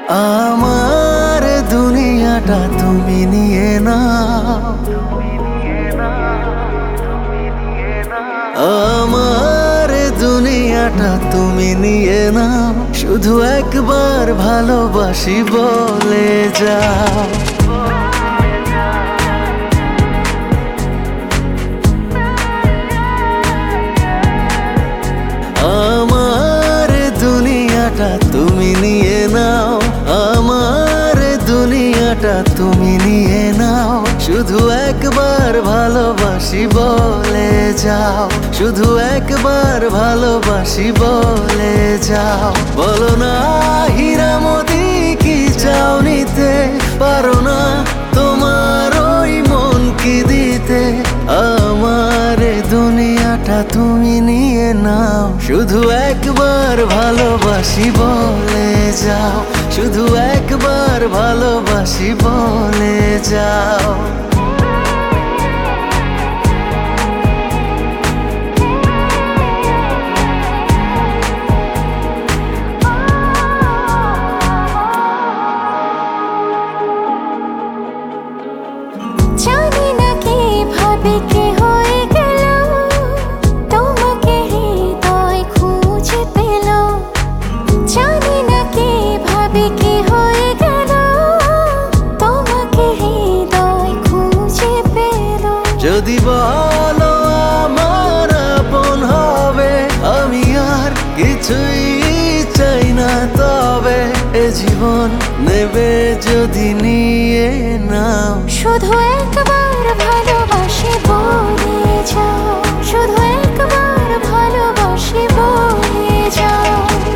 আমার দুনিয়াটা তুমি নিয়ে নাও, আমার দুনিয়াটা তুমি নিয়ে নাও, শুধু একবার ভালোবাসি বলে যাও। আমার দুনিয়াটা তুমি নিয়ে নাও, আমার দুনিয়াটা তুমি নিয়ে নাও, শুধু একবার ভালোবাসি বলে যাও, শুধু একবার ভালোবাসি বলে যাও। বলো না হীরামতি কি চাও নিতে, পারো না তোমার ওই মন কি দিতে। আমার দুনিয়াটা তুমি নিয়ে নাও, শুধু একবার ভালোবাসি বলে যাও, শুধু একবার ভালোবাসি বলে যাও। জানি না কিভাবে কি হয়ে গেল, তোমাকে হৃদয় খুঁজে পেল। জানি না কিভাবে কি হয়ে গেল, তোমাকে হৃদয় খুঁজে পেল। যদি বলো আমার আপন হবে, আমি আর কিছুই চাই না, তবে এ জীবন নেবে যদি নিয়ে নাও। শুধু একবার ভালোবাসি বলে যাও, শুধু একবার ভালোবাসি বলে যাও।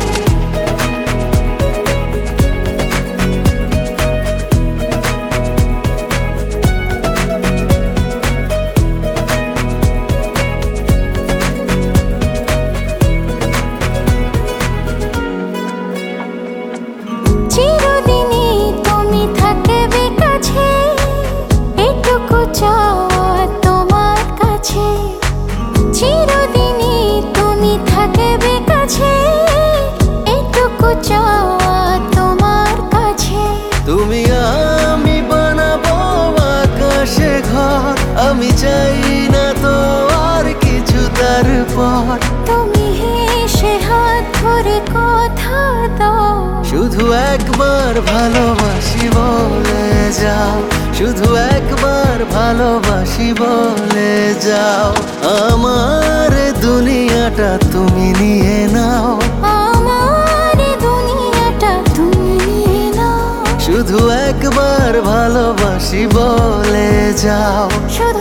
চিরদিনই তুমি থাকবে কাছে, এটুকু চাওয়া তোমার কাছে। চিরদিনই তুমি থাকবে কাছে, এটুকু চাওয়া তোমার কাছে। তুমি আমি বানাবো আকাশে ঘর, আমি চাই না তো আর কিছু তারপর। তুমি হেসে হাত ধরে কথা দাও, শুধু একবার ভালোবাসি বলে যাও, শুধু একবার ভালোবাসি বলে যাও। আমার দুনিয়াটা তুমি নিয়ে নাও, আমার দুনিয়াটা তুমি নিয়ে নাও, শুধু একবার ভালোবাসি বলে যাও।